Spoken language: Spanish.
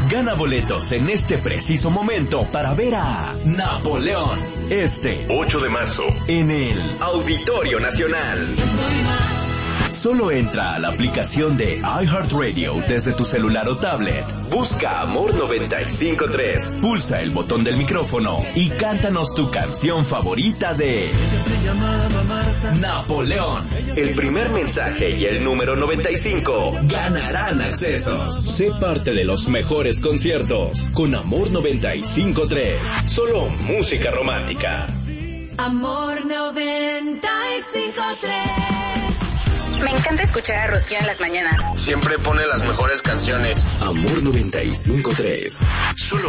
Gana boletos en este preciso momento para ver a Napoleón este 8 de marzo en el Auditorio Nacional. Solo entra a la aplicación de iHeartRadio desde tu celular o tablet. Busca Amor 95.3, pulsa el botón del micrófono y cántanos tu canción favorita de Napoleón. El primer mensaje y el número 95 ganarán accesos. Sé parte de los mejores conciertos con Amor 95.3. Solo música romántica. Amor 95.3. Me encanta escuchar a Rocío en las mañanas. Siempre pone las mejores canciones. Amor 95.3. Solo